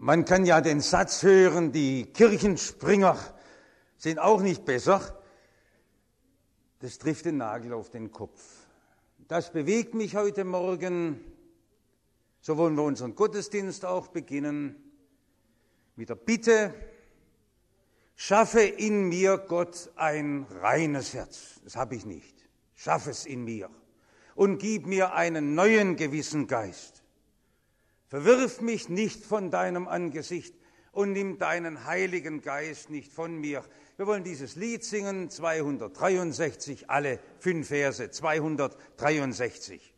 Man kann ja den Satz hören, die Kirchenspringer sind auch nicht besser. Das trifft den Nagel auf den Kopf. Das bewegt mich heute Morgen. So wollen wir unseren Gottesdienst auch beginnen mit der Bitte: Schaffe in mir, Gott, ein reines Herz. Das habe ich nicht. Schaffe es in mir und gib mir einen neuen Gewissengeist. Verwirf mich nicht von deinem Angesicht und nimm deinen Heiligen Geist nicht von mir. Wir wollen dieses Lied singen, 263, alle 5 Verse, 263.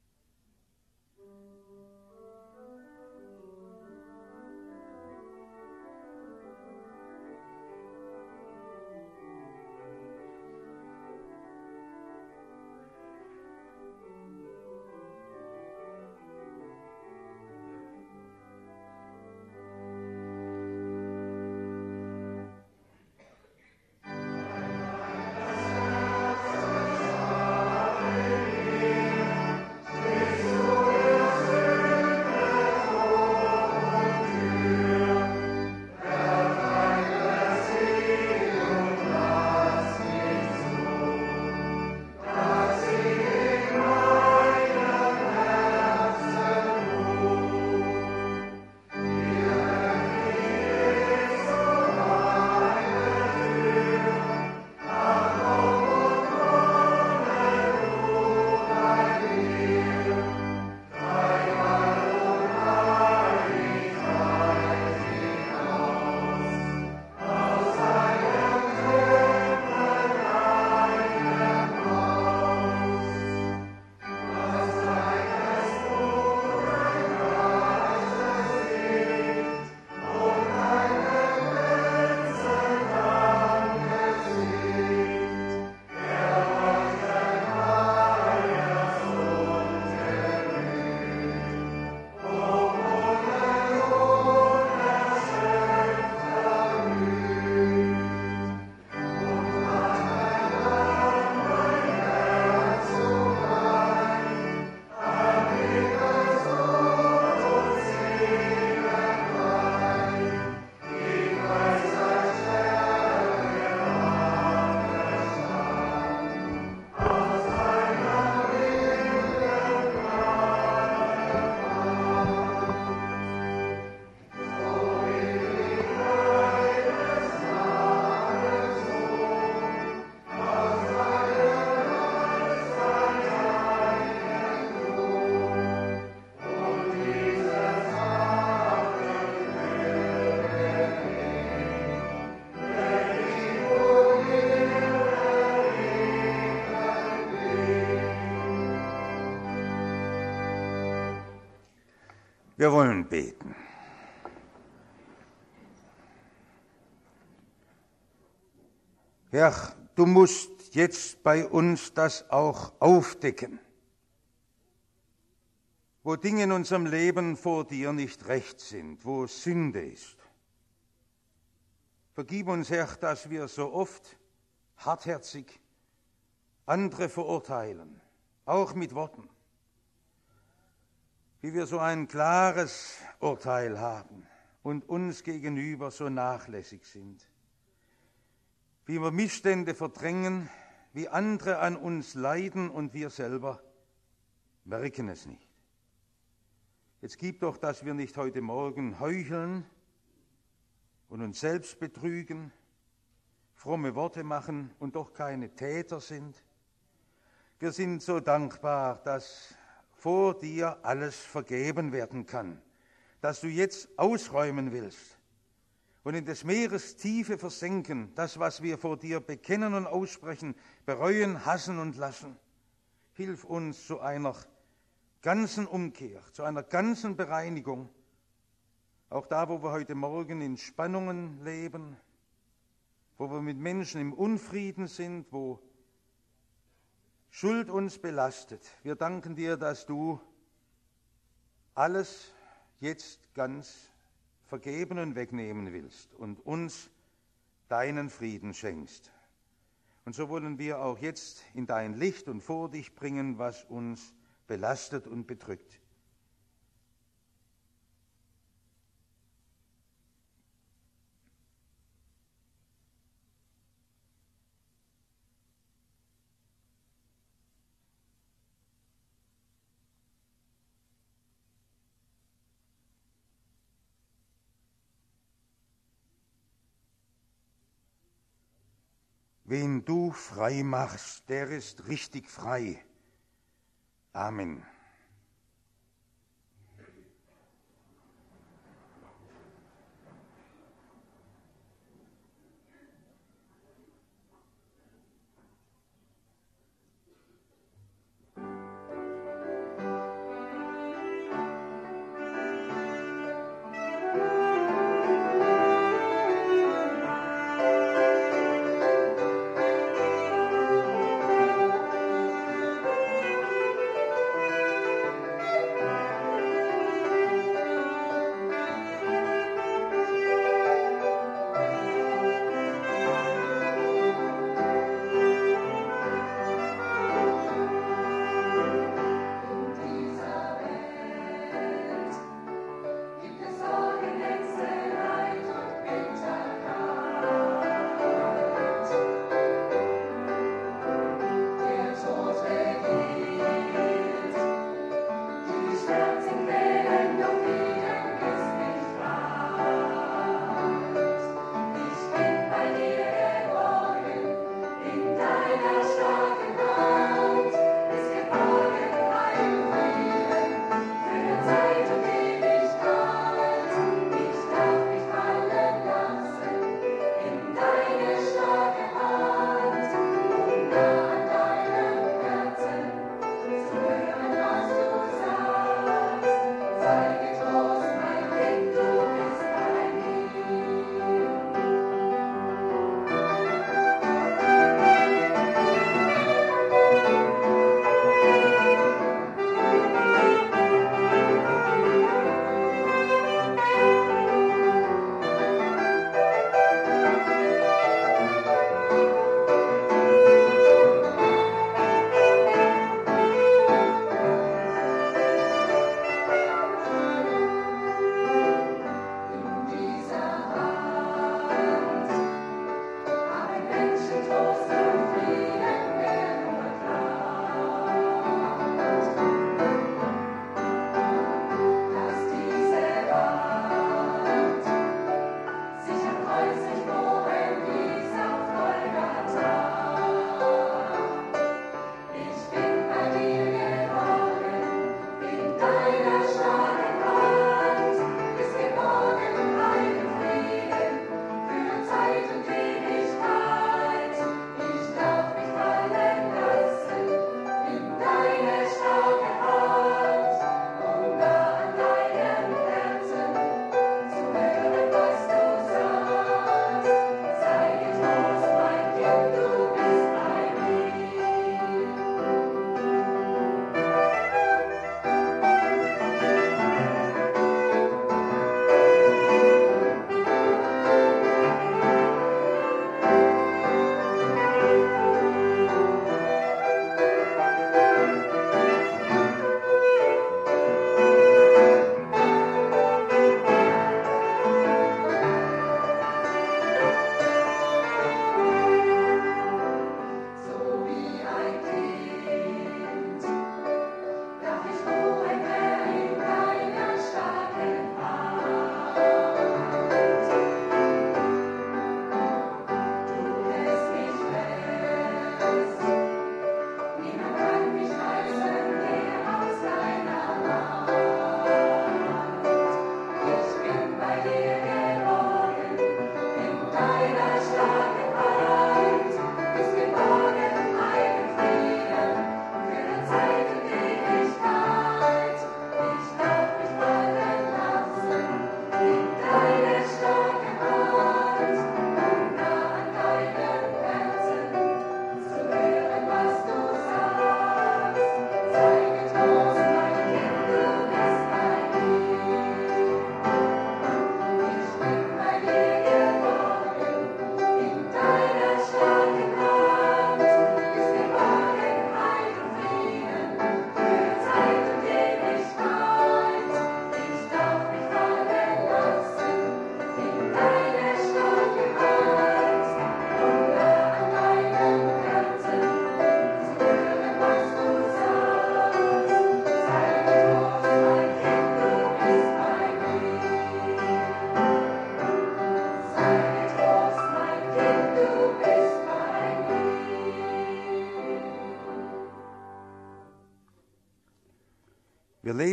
Wir wollen beten. Herr, du musst jetzt bei uns das auch aufdecken, wo Dinge in unserem Leben vor dir nicht recht sind, wo Sünde ist. Vergib uns, Herr, dass wir so oft hartherzig andere verurteilen, auch mit Worten. Wie wir so ein klares Urteil haben und uns gegenüber so nachlässig sind. Wie wir Missstände verdrängen, wie andere an uns leiden und wir selber merken es nicht. Jetzt gib doch, dass wir nicht heute Morgen heucheln und uns selbst betrügen, fromme Worte machen und doch keine Täter sind. Wir sind so dankbar, dass vor dir alles vergeben werden kann, dass du jetzt ausräumen willst und in des Meeres Tiefe versenken, das, was wir vor dir bekennen und aussprechen, bereuen, hassen und lassen. Hilf uns zu einer ganzen Umkehr, zu einer ganzen Bereinigung, auch da, wo wir heute Morgen in Spannungen leben, wo wir mit Menschen im Unfrieden sind, wo Schuld uns belastet. Wir danken dir, dass du alles jetzt ganz vergeben und wegnehmen willst und uns deinen Frieden schenkst. Und so wollen wir auch jetzt in dein Licht und vor dich bringen, was uns belastet und bedrückt. Wen du frei machst, der ist richtig frei. Amen.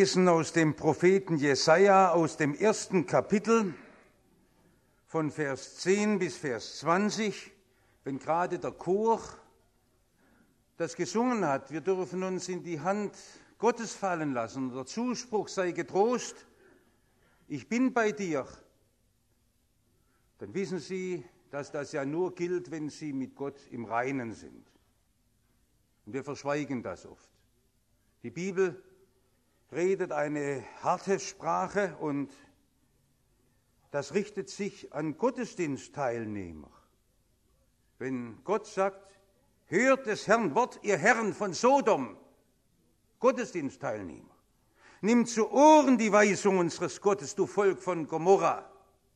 lesen aus dem Propheten Jesaja, aus dem 1. Kapitel von Vers 10 bis Vers 20, wenn gerade der Chor das gesungen hat, wir dürfen uns in die Hand Gottes fallen lassen. Der Zuspruch sei getrost, ich bin bei dir. Dann wissen Sie, dass das ja nur gilt, wenn Sie mit Gott im Reinen sind. Und wir verschweigen das oft. Die Bibel redet eine harte Sprache und das richtet sich an Gottesdienstteilnehmer. Wenn Gott sagt, hört des Herrn Wort, ihr Herren von Sodom, Gottesdienstteilnehmer, nimmt zu Ohren die Weisung unseres Gottes, du Volk von Gomorra.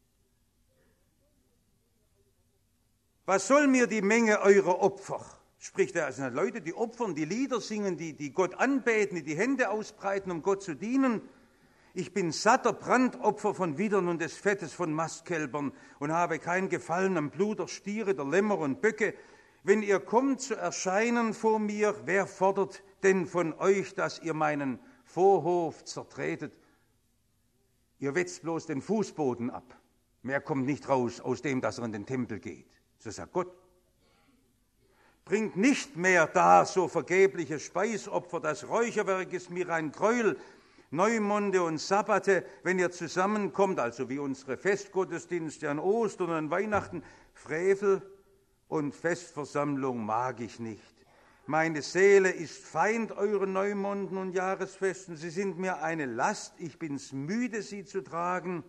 Was soll mir die Menge eurer Opfer? Spricht er also Leute, die opfern, die Lieder singen, die Gott anbeten, die die Hände ausbreiten, um Gott zu dienen. Ich bin satter Brandopfer von Widdern und des Fettes von Mastkälbern und habe kein Gefallen am Blut der Stiere, der Lämmer und Böcke. Wenn ihr kommt zu erscheinen vor mir, wer fordert denn von euch, dass ihr meinen Vorhof zertretet? Ihr wetzt bloß den Fußboden ab. Mehr kommt nicht raus aus dem, dass er in den Tempel geht. So sagt Gott. Bringt nicht mehr da so vergebliche Speisopfer, das Räucherwerk ist mir ein Gräuel, Neumonde und Sabbate, wenn ihr zusammenkommt, also wie unsere Festgottesdienste an Ostern und an Weihnachten, Frevel und Festversammlung mag ich nicht. Meine Seele ist Feind euren Neumonden und Jahresfesten, sie sind mir eine Last, ich bin's müde, sie zu tragen.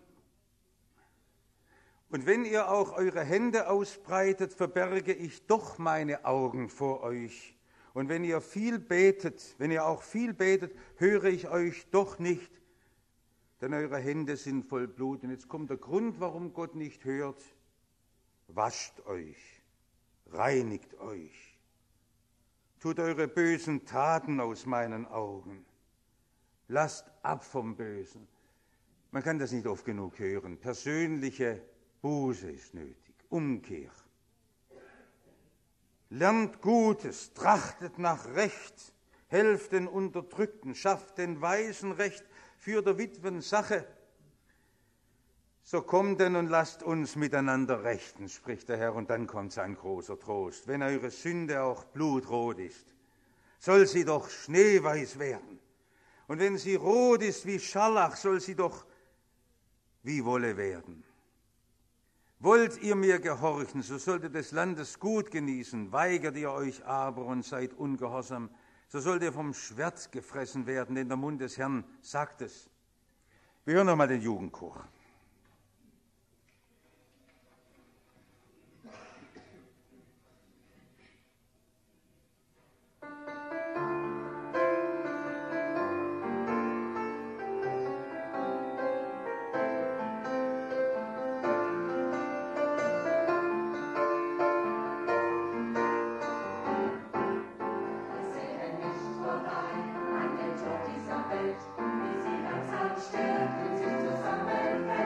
Und wenn ihr auch eure Hände ausbreitet, verberge ich doch meine Augen vor euch. Und wenn ihr auch viel betet, höre ich euch doch nicht, denn eure Hände sind voll Blut. Und jetzt kommt der Grund, warum Gott nicht hört. Wascht euch, reinigt euch, tut eure bösen Taten aus meinen Augen. Lasst ab vom Bösen. Man kann das nicht oft genug hören. Persönliche Buße ist nötig, Umkehr. Lernt Gutes, trachtet nach Recht, helft den Unterdrückten, schafft den Weisen Recht, führt der Witwen Sache. So kommt denn und lasst uns miteinander rechten, spricht der Herr, und dann kommt sein großer Trost. Wenn eure Sünde auch blutrot ist, soll sie doch schneeweiß werden. Und wenn sie rot ist wie Scharlach, soll sie doch wie Wolle werden. Wollt ihr mir gehorchen, so sollt ihr des Landes gut genießen. Weigert ihr euch aber und seid ungehorsam, so sollt ihr vom Schwert gefressen werden, denn der Mund des Herrn sagt es. Wir hören nochmal den Jugendchor. Wie sie langsam stirbt und sich zusammenfällt.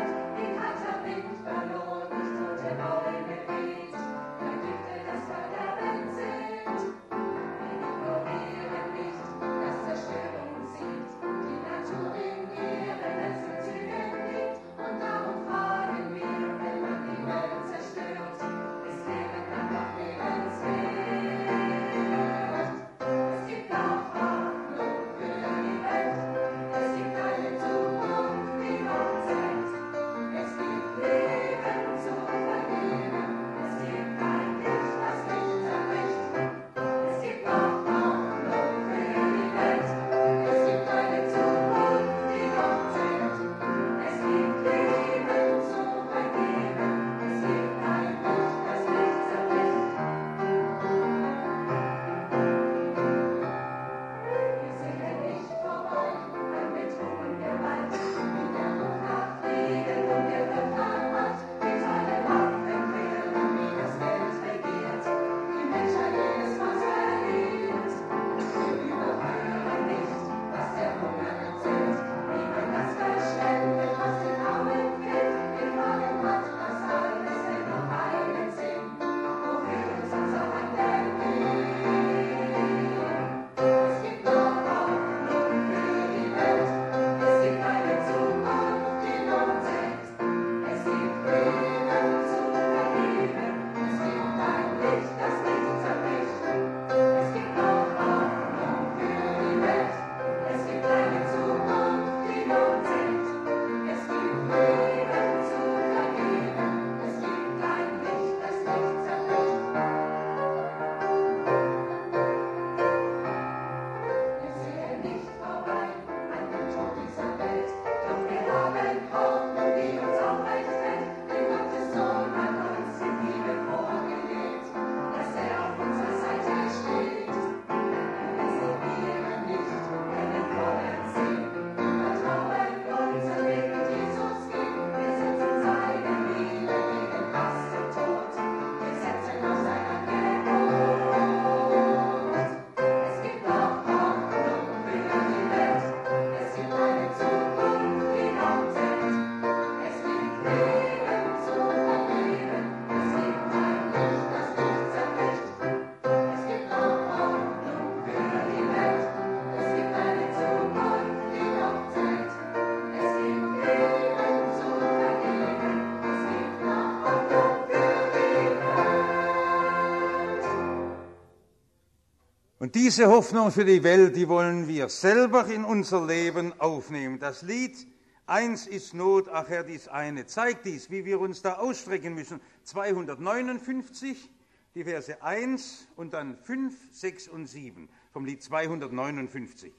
Und diese Hoffnung für die Welt, die wollen wir selber in unser Leben aufnehmen. Das Lied "Eins ist Not, ach Herr, dies eine" zeigt dies, wie wir uns da ausstrecken müssen. 259, die Verse 1 und dann 5, 6 und 7 vom Lied 259.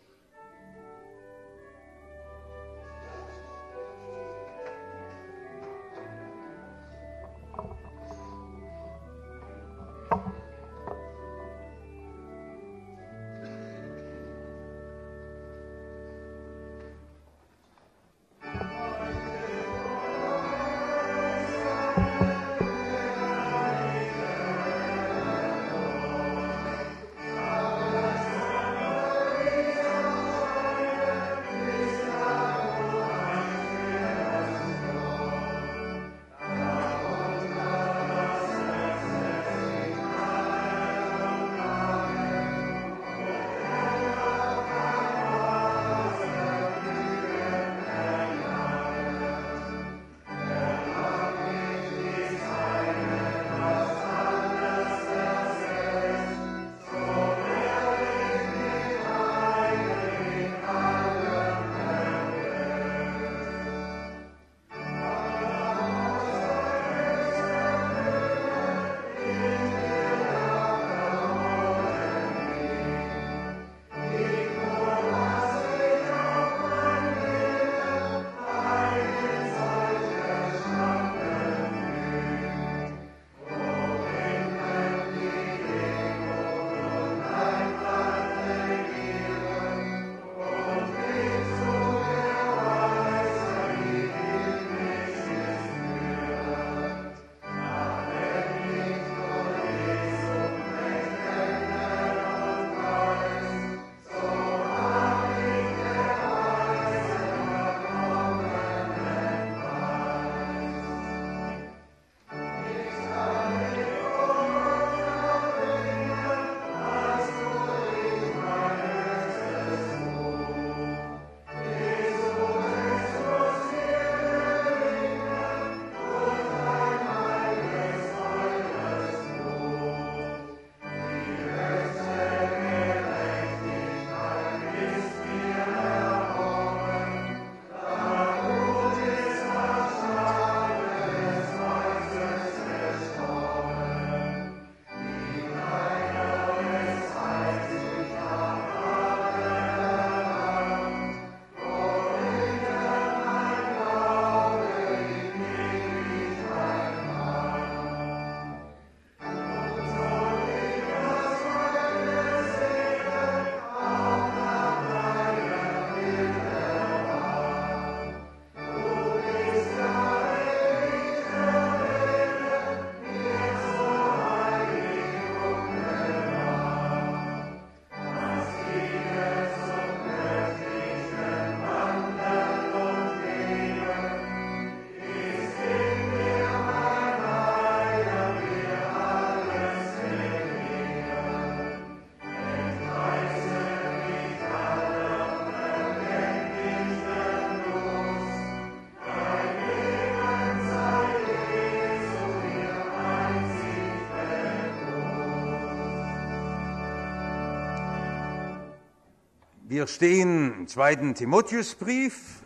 Wir stehen im 2. Timotheusbrief,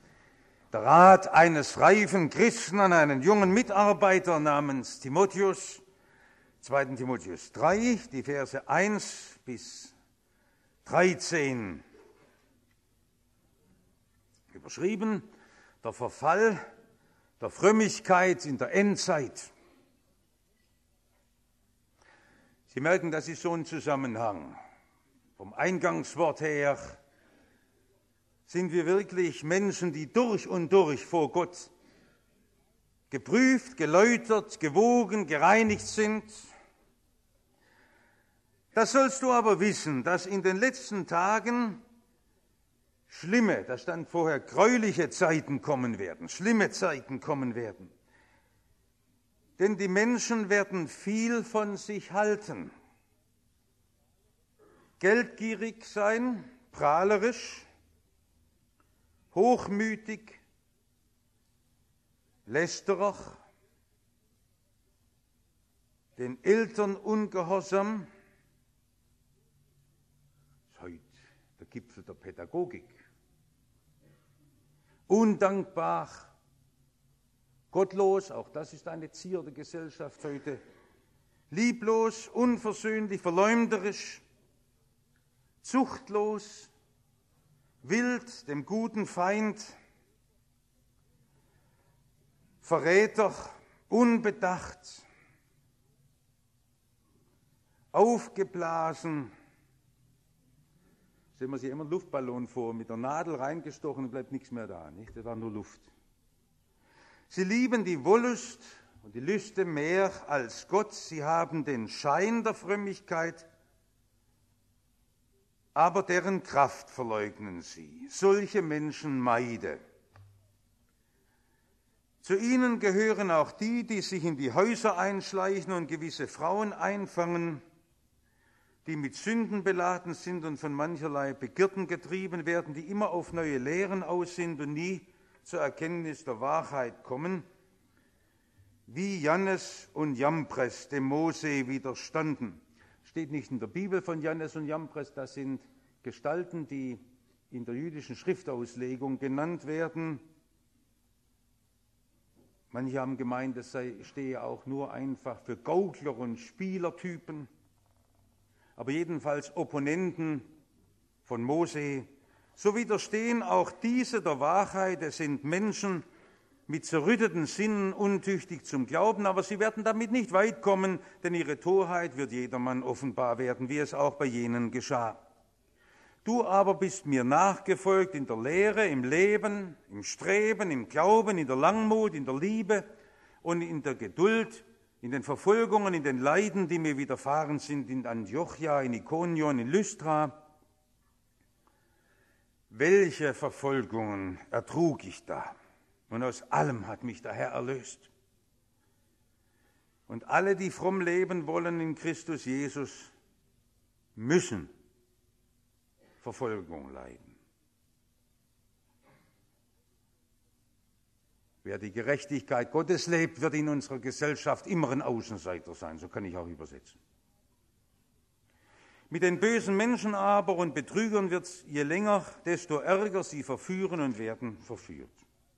der Rat eines reifen Christen an einen jungen Mitarbeiter namens Timotheus, 2. Timotheus 3, die Verse 1 bis 13. Überschrieben: Der Verfall der Frömmigkeit in der Endzeit. Sie merken, das ist so ein Zusammenhang. Vom Eingangswort her sind wir wirklich Menschen, die durch und durch vor Gott geprüft, geläutert, gewogen, gereinigt sind. Das sollst du aber wissen, dass in den letzten Tagen schlimme, da stand vorher gräuliche Zeiten kommen werden, schlimme Zeiten kommen werden. Denn die Menschen werden viel von sich halten. Geldgierig sein, prahlerisch, hochmütig, lästerer, den Eltern ungehorsam, Gipfel der Pädagogik. Undankbar, gottlos, auch das ist eine Zier der Gesellschaft heute, lieblos, unversöhnlich, verleumderisch, zuchtlos, wild, dem guten Feind, Verräter, unbedacht, aufgeblasen. Stellen wir sich immer einen Luftballon vor, mit der Nadel reingestochen und bleibt nichts mehr da, nicht? Das war nur Luft. Sie lieben die Wollust und die Lüste mehr als Gott. Sie haben den Schein der Frömmigkeit, aber deren Kraft verleugnen sie. Solche Menschen meide. Zu ihnen gehören auch die, die sich in die Häuser einschleichen und gewisse Frauen einfangen, die mit Sünden beladen sind und von mancherlei Begierden getrieben werden, die immer auf neue Lehren aus sind und nie zur Erkenntnis der Wahrheit kommen, wie Jannes und Jambres dem Mose widerstanden. Steht nicht in der Bibel von Jannes und Jambres, das sind Gestalten, die in der jüdischen Schriftauslegung genannt werden. Manche haben gemeint, es stehe auch nur einfach für Gaukler und Spielertypen, aber jedenfalls Opponenten von Mose. So widerstehen auch diese der Wahrheit. Es sind Menschen mit zerrütteten Sinnen, untüchtig zum Glauben, aber sie werden damit nicht weit kommen, denn ihre Torheit wird jedermann offenbar werden, wie es auch bei jenen geschah. Du aber bist mir nachgefolgt in der Lehre, im Leben, im Streben, im Glauben, in der Langmut, in der Liebe und in der Geduld, in den Verfolgungen, in den Leiden, die mir widerfahren sind, in Antiochia, in Ikonion, in Lystra. Welche Verfolgungen ertrug ich da? Und aus allem hat mich der Herr erlöst. Und alle, die fromm leben wollen in Christus Jesus, müssen Verfolgung leiden. Wer die Gerechtigkeit Gottes lebt, wird in unserer Gesellschaft immer ein Außenseiter sein, so kann ich auch übersetzen. Mit den bösen Menschen aber und Betrügern wird es je länger, desto ärger sie verführen und werden verführt.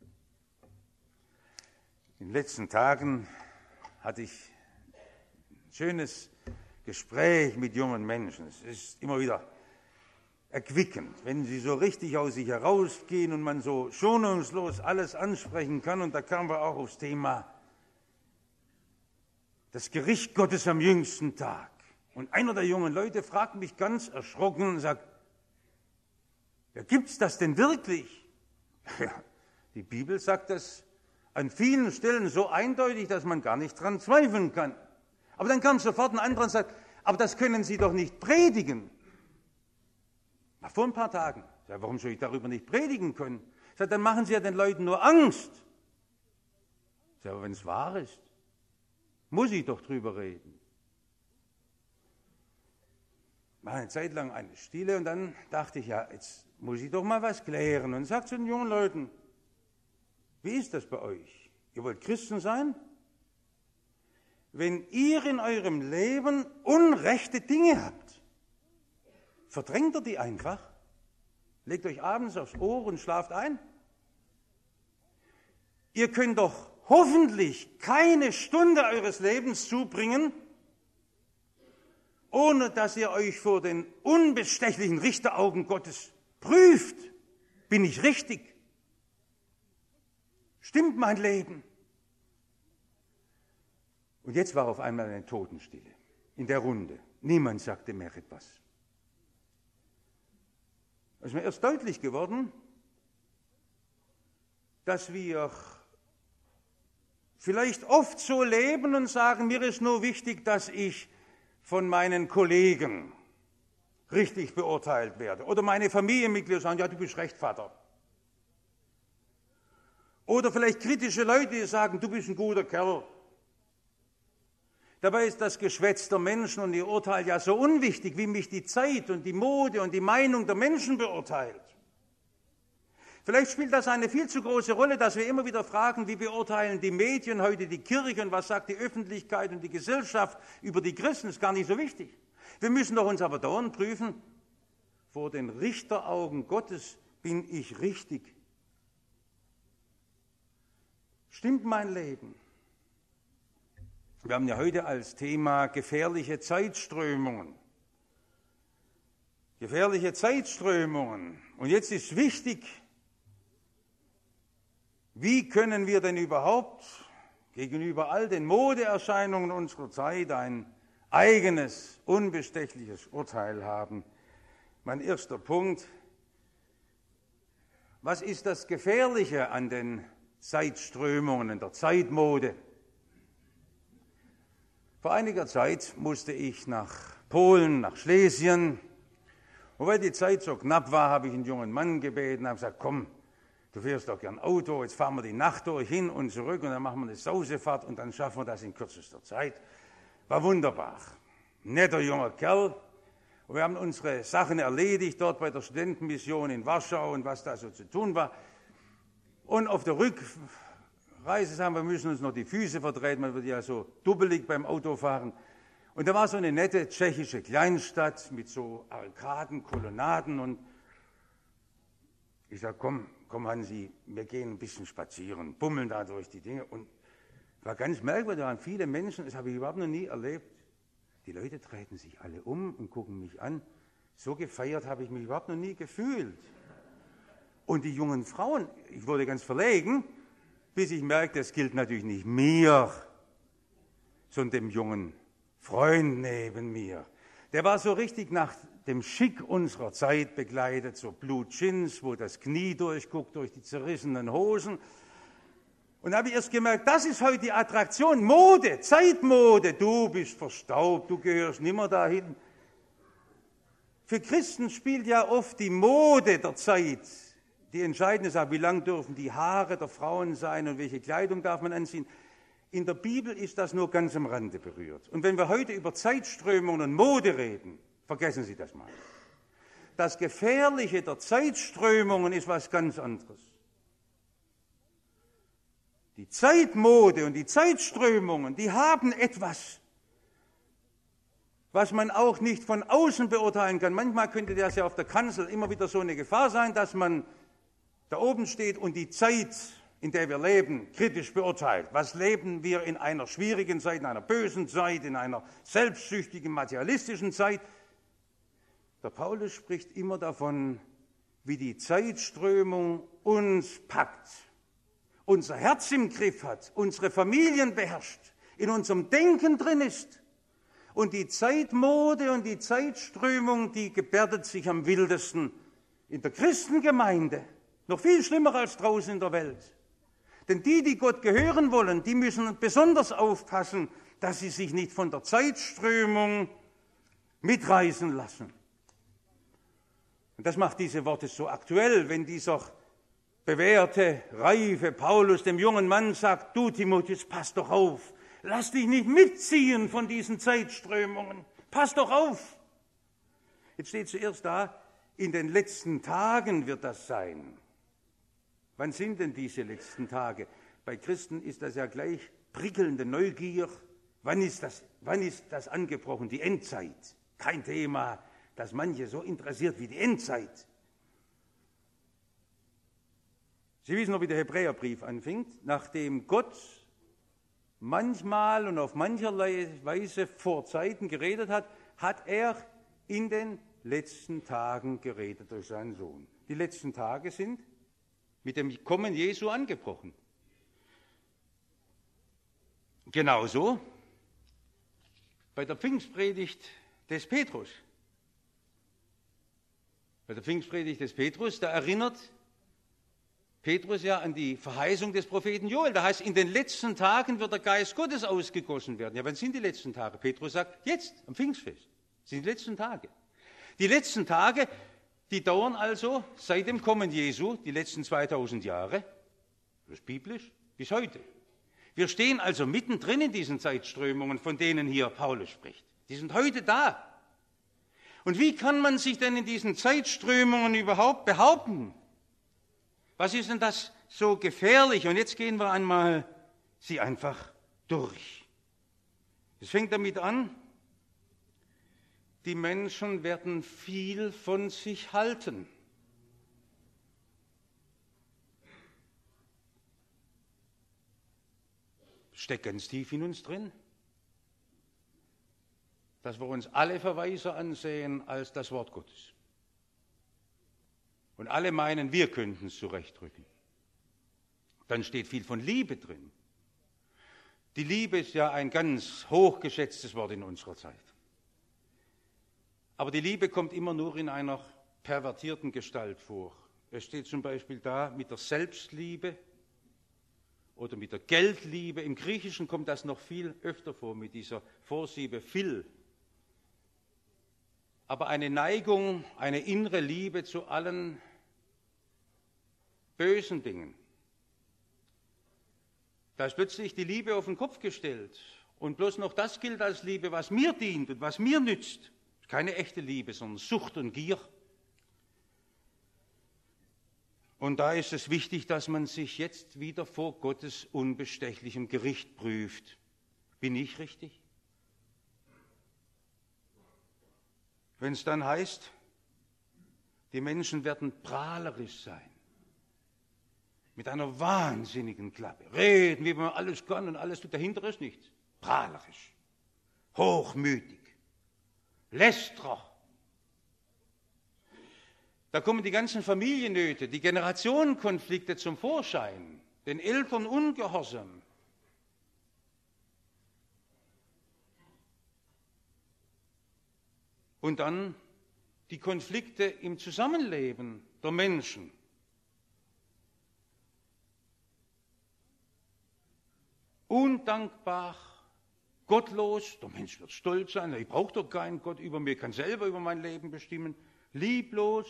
In den letzten Tagen hatte ich ein schönes Gespräch mit jungen Menschen. Es ist immer wieder erquickend, wenn sie so richtig aus sich herausgehen und man so schonungslos alles ansprechen kann. Und da kamen wir auch aufs Thema das Gericht Gottes am jüngsten Tag. Und einer der jungen Leute fragt mich ganz erschrocken und sagt, ja, gibt's das denn wirklich? Ja, die Bibel sagt das an vielen Stellen so eindeutig, dass man gar nicht dran zweifeln kann. Aber dann kam sofort ein anderer und sagt, aber das können Sie doch nicht predigen. Vor ein paar Tagen. Ja, warum soll ich darüber nicht predigen können? Ich sage, dann machen Sie ja den Leuten nur Angst. Ich sage, aber wenn es wahr ist, muss ich doch drüber reden. War eine Zeit lang eine Stille und dann dachte ich, ja, jetzt muss ich doch mal was klären. Und sagt zu den jungen Leuten, wie ist das bei euch? Ihr wollt Christen sein? Wenn ihr in eurem Leben unrechte Dinge habt, verdrängt ihr die einfach? Legt euch abends aufs Ohr und schlaft ein? Ihr könnt doch hoffentlich keine Stunde eures Lebens zubringen, ohne dass ihr euch vor den unbestechlichen Richteraugen Gottes prüft. Bin ich richtig? Stimmt mein Leben? Und jetzt war auf einmal eine Totenstille in der Runde. Niemand sagte mehr etwas. Es ist mir erst deutlich geworden, dass wir vielleicht oft so leben und sagen, mir ist nur wichtig, dass ich von meinen Kollegen richtig beurteilt werde. Oder meine Familienmitglieder sagen, ja, du bist recht, Vater. Oder vielleicht kritische Leute, die sagen, du bist ein guter Kerl. Dabei ist das Geschwätz der Menschen und ihr Urteil ja so unwichtig, wie mich die Zeit und die Mode und die Meinung der Menschen beurteilt. Vielleicht spielt das eine viel zu große Rolle, dass wir immer wieder fragen, wie beurteilen die Medien heute die Kirche und was sagt die Öffentlichkeit und die Gesellschaft über die Christen, ist gar nicht so wichtig. Wir müssen doch uns aber dauernd prüfen, vor den Richteraugen Gottes bin ich richtig? Stimmt mein Leben? Wir haben ja heute als Thema gefährliche Zeitströmungen. Gefährliche Zeitströmungen. Und jetzt ist wichtig, wie können wir denn überhaupt gegenüber all den Modeerscheinungen unserer Zeit ein eigenes, unbestechliches Urteil haben? Mein erster Punkt: Was ist das Gefährliche an den Zeitströmungen, in der Zeitmode? Vor einiger Zeit musste ich nach Polen, nach Schlesien. Und weil die Zeit so knapp war, habe ich einen jungen Mann gebeten, habe gesagt: Komm, du fährst doch gern Auto, jetzt fahren wir die Nacht durch, hin und zurück, und dann machen wir eine Sausefahrt und dann schaffen wir das in kürzester Zeit. War wunderbar. Netter junger Kerl. Und wir haben unsere Sachen erledigt dort bei der Studentenmission in Warschau und was da so zu tun war. Und auf der Rückreise sagen wir, müssen uns noch die Füße vertreten, man wird ja so dubbelig beim Autofahren. Und da war so eine nette tschechische Kleinstadt mit so Arkaden, Kolonnaden, und ich sage: Komm Hansi, wir gehen ein bisschen spazieren, bummeln da durch die Dinge. Und war ganz merkwürdig, da waren viele Menschen, das habe ich überhaupt noch nie erlebt. Die Leute drehten sich alle um und gucken mich an. So gefeiert habe ich mich überhaupt noch nie gefühlt. Und die jungen Frauen, ich wurde ganz verlegen, bis ich merkte, es gilt natürlich nicht mir, sondern dem jungen Freund neben mir. Der war so richtig nach dem Schick unserer Zeit bekleidet, so Blue Jeans, wo das Knie durchguckt, durch die zerrissenen Hosen. Und da habe ich erst gemerkt, das ist heute die Attraktion, Mode, Zeitmode. Du bist verstaubt, du gehörst nimmer dahin. Für Christen spielt ja oft die Mode der Zeit die entscheidende Sache. Wie lang dürfen die Haare der Frauen sein und welche Kleidung darf man anziehen? In der Bibel ist das nur ganz am Rande berührt. Und wenn wir heute über Zeitströmungen und Mode reden, vergessen Sie das mal. Das Gefährliche der Zeitströmungen ist was ganz anderes. Die Zeitmode und die Zeitströmungen, die haben etwas, was man auch nicht von außen beurteilen kann. Manchmal könnte das ja auf der Kanzel immer wieder so eine Gefahr sein, dass man da oben steht und die Zeit, in der wir leben, kritisch beurteilt. Was leben wir in einer schwierigen Zeit, in einer bösen Zeit, in einer selbstsüchtigen, materialistischen Zeit? Der Paulus spricht immer davon, wie die Zeitströmung uns packt, unser Herz im Griff hat, unsere Familien beherrscht, in unserem Denken drin ist. Und die Zeitmode und die Zeitströmung, die gebärdet sich am wildesten in der Christengemeinde. Noch viel schlimmer als draußen in der Welt. Denn die Gott gehören wollen, die müssen besonders aufpassen, dass sie sich nicht von der Zeitströmung mitreißen lassen. Und das macht diese Worte so aktuell, wenn dieser bewährte, reife Paulus dem jungen Mann sagt: Du Timotheus, pass doch auf, lass dich nicht mitziehen von diesen Zeitströmungen, pass doch auf. Jetzt steht zuerst da, in den letzten Tagen wird das sein. Wann sind denn diese letzten Tage? Bei Christen ist das ja gleich prickelnde Neugier. Wann ist das angebrochen? Die Endzeit. Kein Thema, das manche so interessiert wie die Endzeit. Sie wissen noch, wie der Hebräerbrief anfängt. Nachdem Gott manchmal und auf mancherlei Weise vor Zeiten geredet hat, hat er in den letzten Tagen geredet durch seinen Sohn. Die letzten Tage sind mit dem Kommen Jesu angebrochen. Genauso bei der Pfingstpredigt des Petrus. Bei der Pfingstpredigt des Petrus, da erinnert Petrus ja an die Verheißung des Propheten Joel. Da heißt, in den letzten Tagen wird der Geist Gottes ausgegossen werden. Ja, wann sind die letzten Tage? Petrus sagt, jetzt, am Pfingstfest. Das sind die letzten Tage. Die letzten Tage, die dauern also seit dem Kommen Jesu, die letzten 2000 Jahre, das ist biblisch, bis heute. Wir stehen also mittendrin in diesen Zeitströmungen, von denen hier Paulus spricht. Die sind heute da. Und wie kann man sich denn in diesen Zeitströmungen überhaupt behaupten? Was ist denn das so gefährlich? Und jetzt gehen wir einmal sie einfach durch. Es fängt damit an, die Menschen werden viel von sich halten. Steckt ganz tief in uns drin, dass wir uns alle Verweise ansehen als das Wort Gottes. Und alle meinen, wir könnten es zurechtrücken. Dann steht viel von Liebe drin. Die Liebe ist ja ein ganz hochgeschätztes Wort in unserer Zeit. Aber die Liebe kommt immer nur in einer pervertierten Gestalt vor. Es steht zum Beispiel da mit der Selbstliebe oder mit der Geldliebe. Im Griechischen kommt das noch viel öfter vor, mit dieser Vorsilbe Phil. Aber eine Neigung, eine innere Liebe zu allen bösen Dingen. Da ist plötzlich die Liebe auf den Kopf gestellt und bloß noch das gilt als Liebe, was mir dient und was mir nützt. Keine echte Liebe, sondern Sucht und Gier. Und da ist es wichtig, dass man sich jetzt wieder vor Gottes unbestechlichem Gericht prüft. Bin ich richtig? Wenn es dann heißt, die Menschen werden prahlerisch sein, mit einer wahnsinnigen Klappe, reden, wie man alles kann und alles tut, dahinter ist nichts. Prahlerisch, hochmütig, Lästerer. Da kommen die ganzen Familiennöte, die Generationenkonflikte zum Vorschein, den Eltern ungehorsam. Und dann die Konflikte im Zusammenleben der Menschen. Undankbar, gottlos, der Mensch wird stolz sein, ich brauche doch keinen Gott über mir, kann selber über mein Leben bestimmen, lieblos,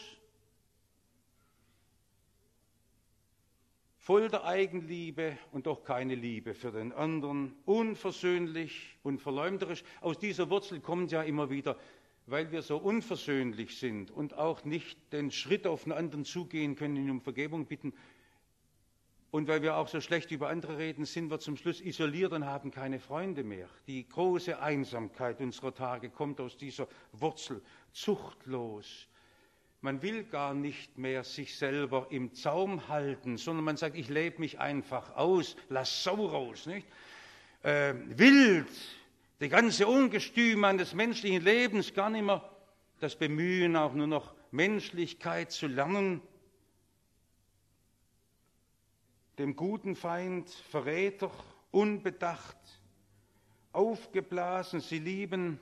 voll der Eigenliebe und doch keine Liebe für den anderen, unversöhnlich und verleumderisch. Aus dieser Wurzel kommt ja immer wieder, weil wir so unversöhnlich sind und auch nicht den Schritt auf den anderen zugehen können, ihn um Vergebung bitten, und weil wir auch so schlecht über andere reden, sind wir zum Schluss isoliert und haben keine Freunde mehr. Die große Einsamkeit unserer Tage kommt aus dieser Wurzel, zuchtlos. Man will gar nicht mehr sich selber im Zaum halten, sondern man sagt, ich lebe mich einfach aus, lass Sau raus, nicht? Wild, die ganze Ungestüm des menschlichen Lebens, gar nicht mehr das Bemühen, auch nur noch Menschlichkeit zu lernen, dem guten Feind, Verräter, unbedacht, aufgeblasen, sie lieben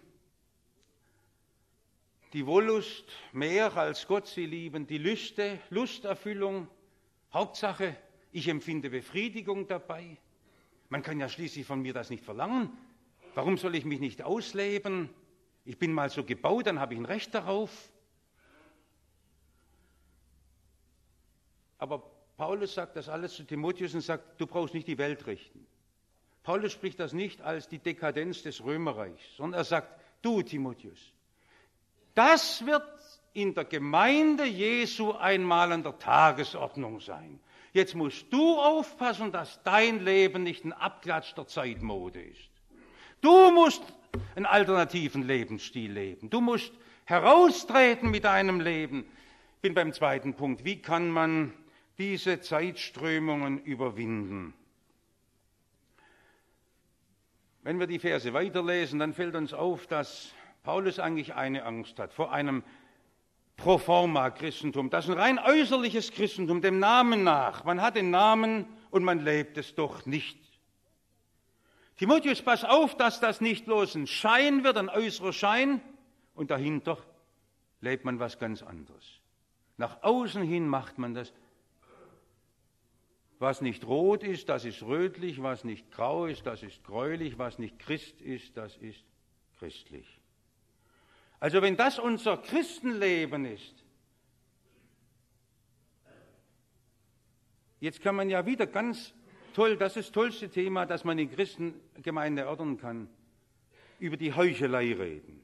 die Wollust mehr als Gott, sie lieben die Lüste, Lusterfüllung, Hauptsache, ich empfinde Befriedigung dabei. Man kann ja schließlich von mir das nicht verlangen. Warum soll ich mich nicht ausleben? Ich bin mal so gebaut, dann habe ich ein Recht darauf. Aber Paulus sagt das alles zu Timotheus und sagt, du brauchst nicht die Welt richten. Paulus spricht das nicht als die Dekadenz des Römerreichs, sondern er sagt, du Timotheus, das wird in der Gemeinde Jesu einmal an der Tagesordnung sein. Jetzt musst du aufpassen, dass dein Leben nicht ein Abklatsch der Zeitmode ist. Du musst einen alternativen Lebensstil leben. Du musst heraustreten mit deinem Leben. Ich bin beim zweiten Punkt. Wie kann man diese Zeitströmungen überwinden? Wenn wir die Verse weiterlesen, dann fällt uns auf, dass Paulus eigentlich eine Angst hat vor einem Proforma-Christentum. Das ist ein rein äußerliches Christentum, dem Namen nach. Man hat den Namen und man lebt es doch nicht. Timotheus, pass auf, dass das nicht bloß ein Schein wird, ein äußerer Schein, und dahinter lebt man was ganz anderes. Nach außen hin macht man das. Was nicht rot ist, das ist rötlich, was nicht grau ist, das ist gräulich, was nicht Christ ist, das ist christlich. Also wenn das unser Christenleben ist, jetzt kann man ja wieder ganz toll, das ist das tollste Thema, das man in Christengemeinden erörtern kann, über die Heuchelei reden.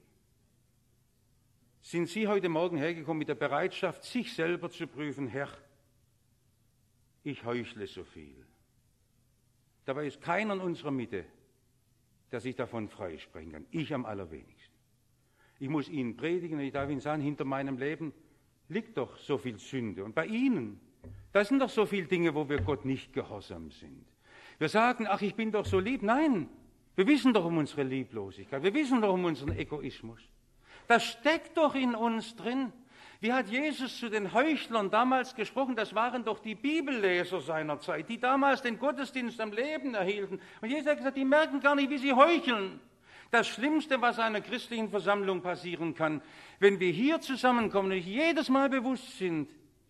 Sind Sie heute Morgen hergekommen mit der Bereitschaft, sich selber zu prüfen, Herr, ich heuchle so viel. Dabei ist keiner in unserer Mitte, der sich davon freisprechen kann. Ich am allerwenigsten. Ich muss Ihnen predigen und ich darf Ihnen sagen, hinter meinem Leben liegt doch so viel Sünde. Und bei Ihnen, da sind doch so viele Dinge, wo wir Gott nicht gehorsam sind. Wir sagen, ach, ich bin doch so lieb. Nein, wir wissen doch um unsere Lieblosigkeit. Wir wissen doch um unseren Egoismus. Das steckt doch in uns drin. Wie hat Jesus zu den Heuchlern damals gesprochen? Das waren doch die Bibelleser seiner Zeit, die damals den Gottesdienst am Leben erhielten. Und Jesus hat gesagt, die merken gar nicht, wie sie heucheln. Das Schlimmste, was einer christlichen Versammlung passieren kann, wenn wir hier zusammenkommen und jedes Mal bewusst sind,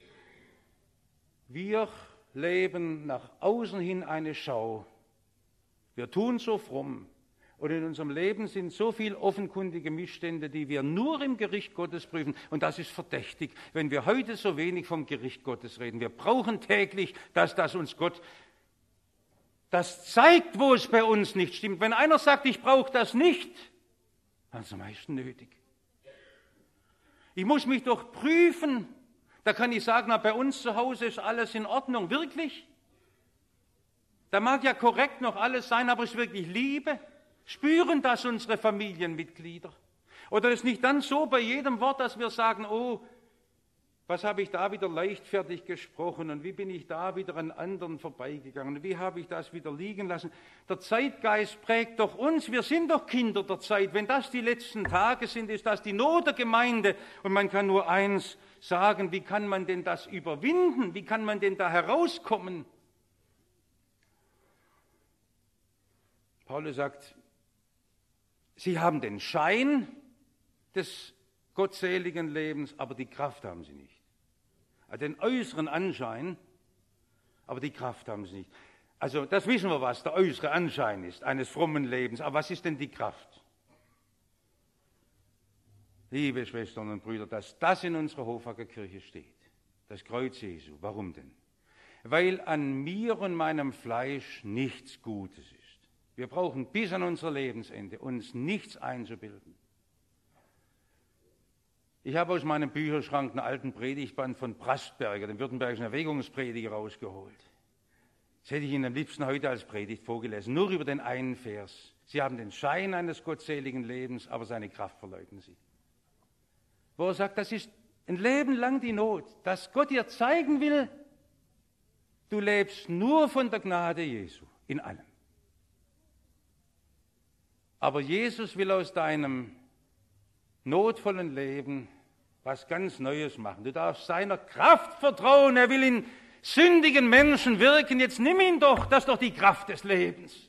wir leben nach außen hin eine Schau. Wir tun so fromm. Und in unserem Leben sind so viele offenkundige Missstände, die wir nur im Gericht Gottes prüfen. Und das ist verdächtig, wenn wir heute so wenig vom Gericht Gottes reden. Wir brauchen täglich, dass das uns Gott das zeigt, wo es bei uns nicht stimmt. Wenn einer sagt, ich brauche das nicht, dann ist es am meisten nötig. Ich muss mich doch prüfen. Da kann ich sagen, na, bei uns zu Hause ist alles in Ordnung. Wirklich? Da mag ja korrekt noch alles sein, aber es ist wirklich Liebe. Spüren das unsere Familienmitglieder? Oder ist nicht dann so bei jedem Wort, dass wir sagen, oh, was habe ich da wieder leichtfertig gesprochen und wie bin ich da wieder an anderen vorbeigegangen und wie habe ich das wieder liegen lassen? Der Zeitgeist prägt doch uns, wir sind doch Kinder der Zeit. Wenn das die letzten Tage sind, ist das die Not der Gemeinde. Und man kann nur eins sagen, wie kann man denn das überwinden? Wie kann man denn da herauskommen? Paulus sagt, sie haben den Schein des gottseligen Lebens, aber die Kraft haben sie nicht. Also den äußeren Anschein, aber die Kraft haben sie nicht. Also das wissen wir, was der äußere Anschein ist eines frommen Lebens. Aber was ist denn die Kraft? Liebe Schwestern und Brüder, dass das in unserer Hofacker Kirche steht, das Kreuz Jesu. Warum denn? Weil an mir und meinem Fleisch nichts Gutes ist. Wir brauchen bis an unser Lebensende uns nichts einzubilden. Ich habe aus meinem Bücherschrank einen alten Predigtband von Brastberger, dem württembergischen Erwägungsprediger, rausgeholt. Das hätte ich Ihnen am liebsten heute als Predigt vorgelesen, nur über den einen Vers. Sie haben den Schein eines gottseligen Lebens, aber seine Kraft verleugnen Sie. Wo er sagt, das ist ein Leben lang die Not, dass Gott dir zeigen will, du lebst nur von der Gnade Jesu in allem. Aber Jesus will aus deinem notvollen Leben was ganz Neues machen. Du darfst seiner Kraft vertrauen. Er will in sündigen Menschen wirken. Jetzt nimm ihn doch. Das ist doch die Kraft des Lebens.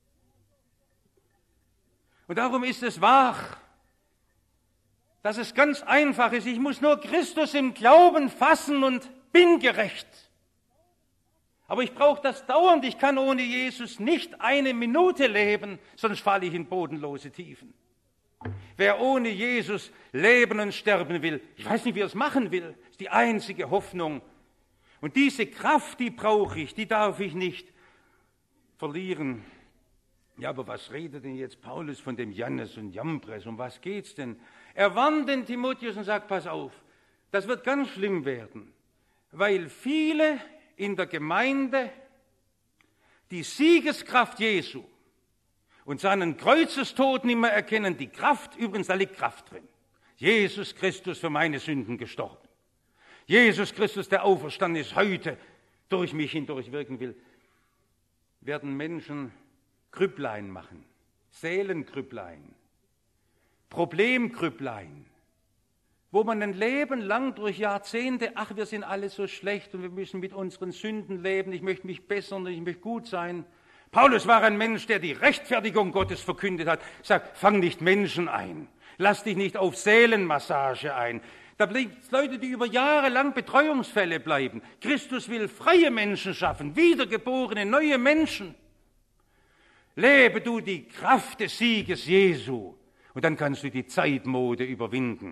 Und darum ist es wahr, dass es ganz einfach ist. Ich muss nur Christus im Glauben fassen und bin gerecht. Aber ich brauche das dauernd. Ich kann ohne Jesus nicht eine Minute leben, sonst falle ich in bodenlose Tiefen. Wer ohne Jesus leben und sterben will, ich weiß nicht, wie er es machen will, ist die einzige Hoffnung. Und diese Kraft, die brauche ich, die darf ich nicht verlieren. Ja, aber was redet denn jetzt Paulus von dem Jannes und Jambres? Um was geht's denn? Er warnt den Timotheus und sagt, pass auf, das wird ganz schlimm werden, weil viele in der Gemeinde die Siegeskraft Jesu und seinen Kreuzestod nicht mehr erkennen. Die Kraft, übrigens, da liegt Kraft drin. Jesus Christus für meine Sünden gestorben. Jesus Christus, der auferstanden ist, heute durch mich hindurch wirken will. Werden Menschen Krüpplein machen, Seelenkrüpplein, Problemkrüpplein, wo man ein Leben lang durch Jahrzehnte, ach, wir sind alle so schlecht und wir müssen mit unseren Sünden leben, ich möchte mich bessern und ich möchte gut sein. Paulus war ein Mensch, der die Rechtfertigung Gottes verkündet hat. Sagt, fang nicht Menschen ein, lass dich nicht auf Seelenmassage ein. Da gibt es Leute, die über Jahre lang Betreuungsfälle bleiben. Christus will freie Menschen schaffen, wiedergeborene, neue Menschen. Lebe du die Kraft des Sieges Jesu und dann kannst du die Zeitmode überwinden.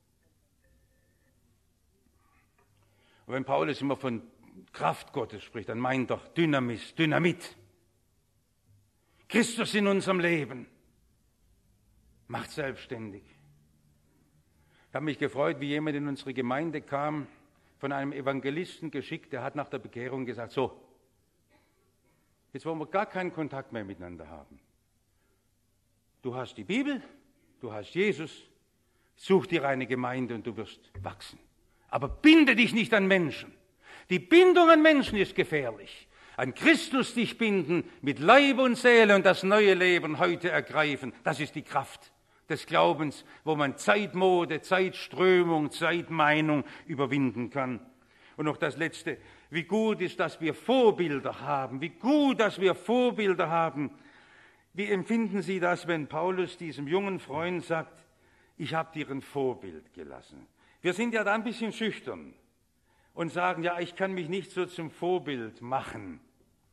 Und wenn Paulus immer von Kraft Gottes spricht, dann meint doch Dynamit. Christus in unserem Leben macht selbstständig. Ich habe mich gefreut, wie jemand in unsere Gemeinde kam, von einem Evangelisten geschickt, der hat nach der Bekehrung gesagt, so, jetzt wollen wir gar keinen Kontakt mehr miteinander haben. Du hast die Bibel, du hast Jesus, Such dir eine Gemeinde und du wirst wachsen. Aber binde dich nicht an Menschen. Die Bindung an Menschen ist gefährlich. An Christus dich binden, mit Leib und Seele und das neue Leben heute ergreifen. Das ist die Kraft des Glaubens, wo man Zeitmode, Zeitströmung, Zeitmeinung überwinden kann. Und noch das Letzte. Wie gut ist, dass wir Vorbilder haben. Wie gut, dass wir Vorbilder haben. Wie empfinden Sie das, wenn Paulus diesem jungen Freund sagt, ich habe dir ein Vorbild gelassen? Wir sind ja da ein bisschen schüchtern und sagen, ja, ich kann mich nicht so zum Vorbild machen.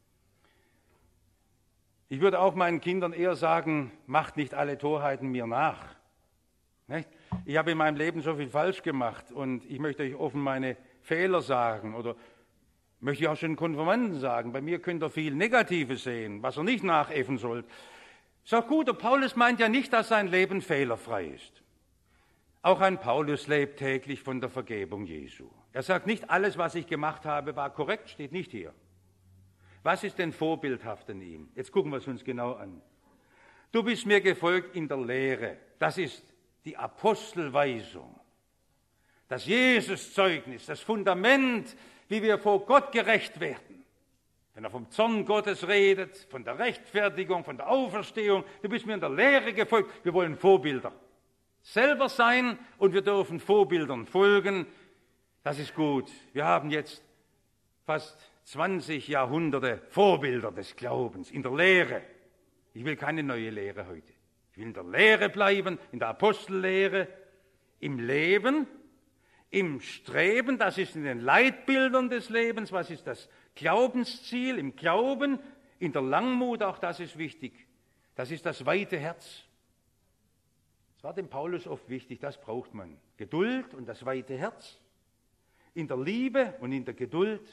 Ich würde auch meinen Kindern eher sagen, macht nicht alle Torheiten mir nach. Nicht? Ich habe in meinem Leben so viel falsch gemacht und ich möchte euch offen meine Fehler sagen oder möchte ich auch schon Konfirmanden sagen. Bei mir könnt ihr viel Negatives sehen, was ihr nicht nachäffen sollt. Ist auch gut, der Paulus meint ja nicht, dass sein Leben fehlerfrei ist. Auch ein Paulus lebt täglich von der Vergebung Jesu. Er sagt nicht, alles, was ich gemacht habe, war korrekt, steht nicht hier. Was ist denn vorbildhaft an ihm? Jetzt gucken wir es uns genau an. Du bist mir gefolgt in der Lehre. Das ist die Apostelweisung. Das Jesuszeugnis, das Fundament, wie wir vor Gott gerecht werden. Wenn er vom Zorn Gottes redet, von der Rechtfertigung, von der Auferstehung, du bist mir in der Lehre gefolgt. Wir wollen Vorbilder. Selber sein und wir dürfen Vorbildern folgen. Das ist gut. Wir haben jetzt fast 20 Jahrhunderte Vorbilder des Glaubens in der Lehre. Ich will keine neue Lehre heute. Ich will in der Lehre bleiben, in der Apostellehre, im Leben, im Streben, das ist in den Leitbildern des Lebens, was ist das Glaubensziel, im Glauben, in der Langmut, auch das ist wichtig. Das ist das weite Herz. Das war dem Paulus oft wichtig, das braucht man. Geduld und das weite Herz. In der Liebe und in der Geduld.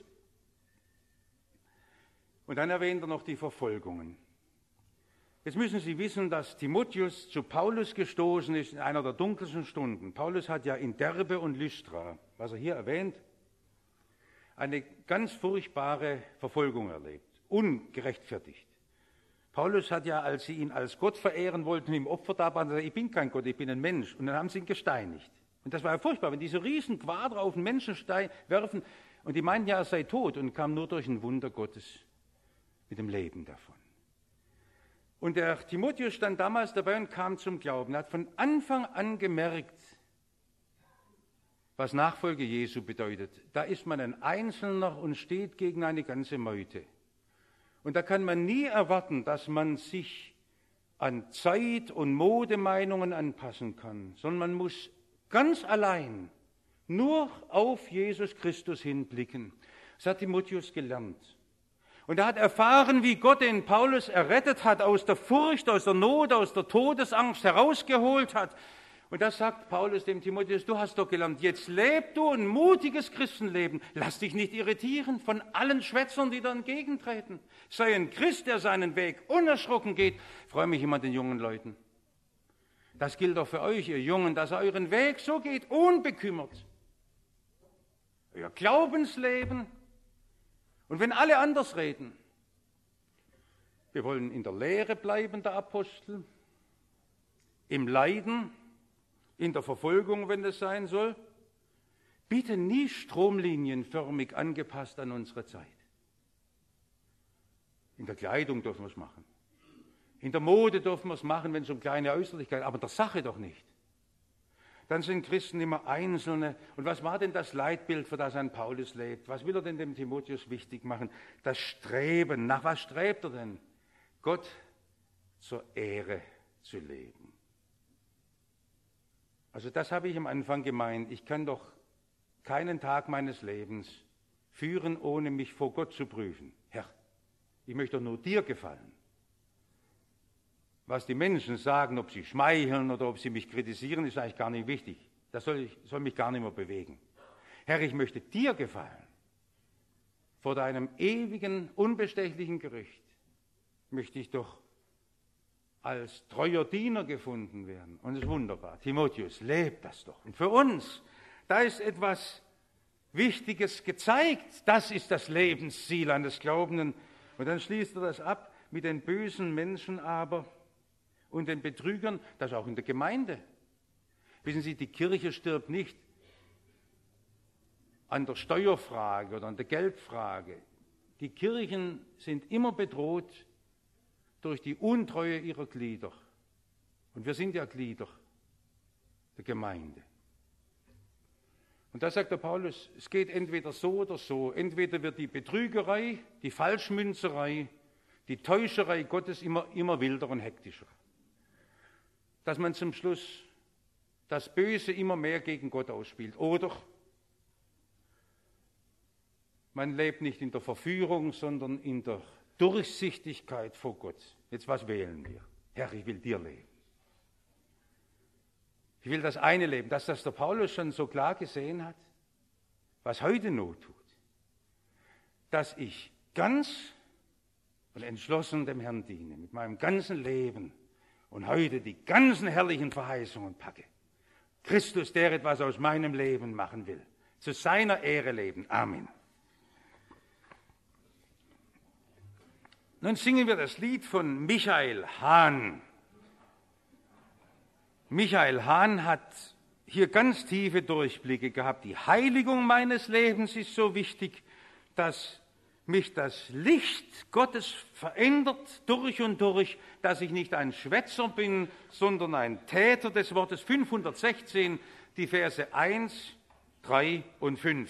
Und dann erwähnt er noch die Verfolgungen. Jetzt müssen Sie wissen, dass Timotheus zu Paulus gestoßen ist in einer der dunkelsten Stunden. Paulus hat ja in Derbe und Lystra, was er hier erwähnt, eine ganz furchtbare Verfolgung erlebt, ungerechtfertigt. Paulus hat ja, als sie ihn als Gott verehren wollten, ihm Opfer darbrachten, gesagt, ich bin kein Gott, ich bin ein Mensch. Und dann haben sie ihn gesteinigt. Und das war ja furchtbar, wenn diese riesen Quader auf einen Menschen werfen und die meinten ja, er sei tot und kam nur durch ein Wunder Gottes mit dem Leben davon. Und der Timotheus stand damals dabei und kam zum Glauben. Er hat von Anfang an gemerkt, was Nachfolge Jesu bedeutet. Da ist man ein Einzelner und steht gegen eine ganze Meute. Und da kann man nie erwarten, dass man sich an Zeit- und Modemeinungen anpassen kann, sondern man muss ganz allein nur auf Jesus Christus hinblicken. Das hat Timotheus gelernt. Und er hat erfahren, wie Gott den Paulus errettet hat, aus der Furcht, aus der Not, aus der Todesangst herausgeholt hat. Und das sagt Paulus dem Timotheus, du hast doch gelernt, jetzt leb du ein mutiges Christenleben. Lass dich nicht irritieren von allen Schwätzern, die da entgegentreten. Sei ein Christ, der seinen Weg unerschrocken geht. Ich freue mich immer an den jungen Leuten. Das gilt auch für euch, ihr Jungen, dass ihr euren Weg so geht, unbekümmert. Euer Glaubensleben. Und wenn alle anders reden, wir wollen in der Lehre bleiben, der Apostel, im Leiden, in der Verfolgung, wenn es sein soll, bitte nie stromlinienförmig angepasst an unsere Zeit. In der Kleidung dürfen wir es machen. In der Mode dürfen wir es machen, wenn es um kleine Äußerlichkeit geht, aber der Sache doch nicht. Dann sind Christen immer Einzelne. Und was war denn das Leitbild, für das ein Paulus lebt? Was will er denn dem Timotheus wichtig machen? Das Streben. Nach was strebt er denn? Gott zur Ehre zu leben. Also das habe ich am Anfang gemeint. Ich kann doch keinen Tag meines Lebens führen, ohne mich vor Gott zu prüfen. Herr, ich möchte doch nur dir gefallen. Was die Menschen sagen, ob sie schmeicheln oder ob sie mich kritisieren, ist eigentlich gar nicht wichtig. Das soll mich gar nicht mehr bewegen. Herr, ich möchte dir gefallen. Vor deinem ewigen, unbestechlichen Gericht möchte ich doch als treuer Diener gefunden werden. Und es ist wunderbar. Timotheus, lebt das doch. Und für uns, da ist etwas Wichtiges gezeigt. Das ist das Lebensziel eines Glaubenden. Und dann schließt er das ab mit den bösen Menschen aber und den Betrügern, das auch in der Gemeinde. Wissen Sie, die Kirche stirbt nicht an der Steuerfrage oder an der Geldfrage. Die Kirchen sind immer bedroht durch die Untreue ihrer Glieder. Und wir sind ja Glieder der Gemeinde. Und da sagt der Paulus, es geht entweder so oder so. Entweder wird die Betrügerei, die Falschmünzerei, die Täuscherei Gottes immer wilder und hektischer. Dass man zum Schluss das Böse immer mehr gegen Gott ausspielt. Oder man lebt nicht in der Verführung, sondern in der Durchsichtigkeit vor Gott. Jetzt, was wählen wir? Herr, ich will dir leben. Ich will das eine leben, dass das der Paulus schon so klar gesehen hat, was heute Not tut. Dass ich ganz und entschlossen dem Herrn diene, mit meinem ganzen Leben und heute die ganzen herrlichen Verheißungen packe. Christus, der etwas aus meinem Leben machen will, zu seiner Ehre leben. Amen. Nun singen wir das Lied von Michael Hahn. Michael Hahn hat hier ganz tiefe Durchblicke gehabt. Die Heiligung meines Lebens ist so wichtig, dass mich das Licht Gottes verändert durch und durch, dass ich nicht ein Schwätzer bin, sondern ein Täter des Wortes. 516, die Verse 1, 3 und 5.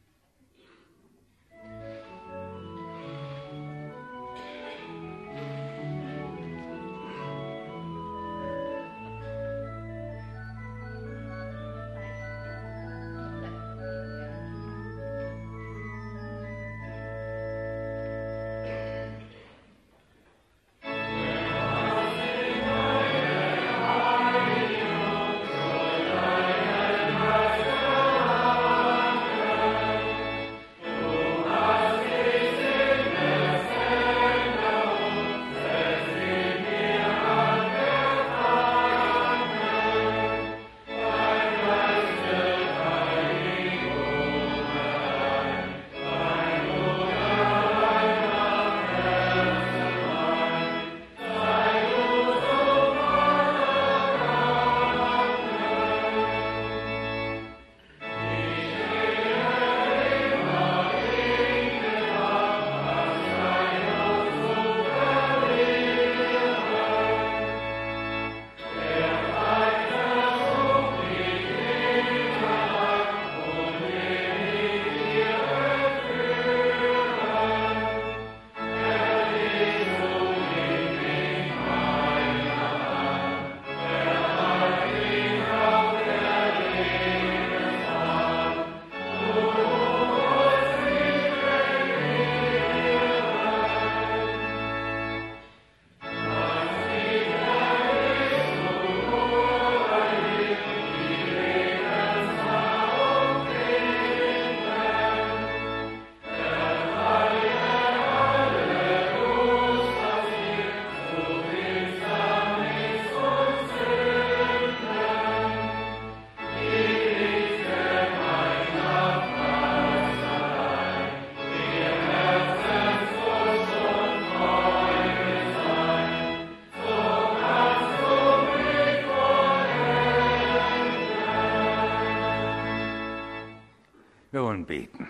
Wir wollen beten.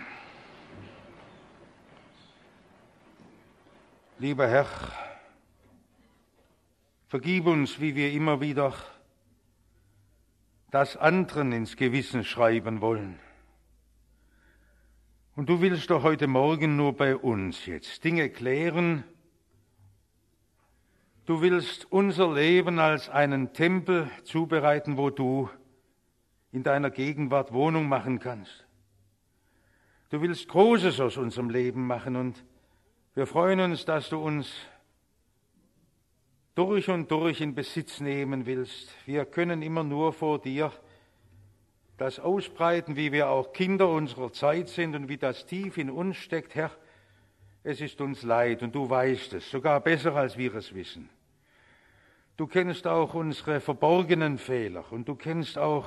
Lieber Herr, vergib uns, wie wir immer wieder das anderen ins Gewissen schreiben wollen. Und du willst doch heute Morgen nur bei uns jetzt Dinge klären. Du willst unser Leben als einen Tempel zubereiten, wo du in deiner Gegenwart Wohnung machen kannst. Du willst Großes aus unserem Leben machen und wir freuen uns, dass du uns durch und durch in Besitz nehmen willst. Wir können immer nur vor dir das ausbreiten, wie wir auch Kinder unserer Zeit sind und wie das tief in uns steckt. Herr, es ist uns leid und du weißt es, sogar besser, als wir es wissen. Du kennst auch unsere verborgenen Fehler und du kennst auch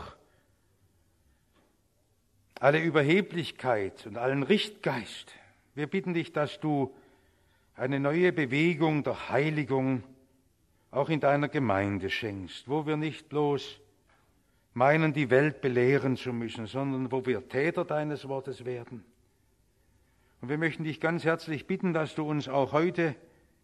alle Überheblichkeit und allen Richtgeist. Wir bitten dich, dass du eine neue Bewegung der Heiligung auch in deiner Gemeinde schenkst, wo wir nicht bloß meinen, die Welt belehren zu müssen, sondern wo wir Täter deines Wortes werden. Und wir möchten dich ganz herzlich bitten, dass du uns auch heute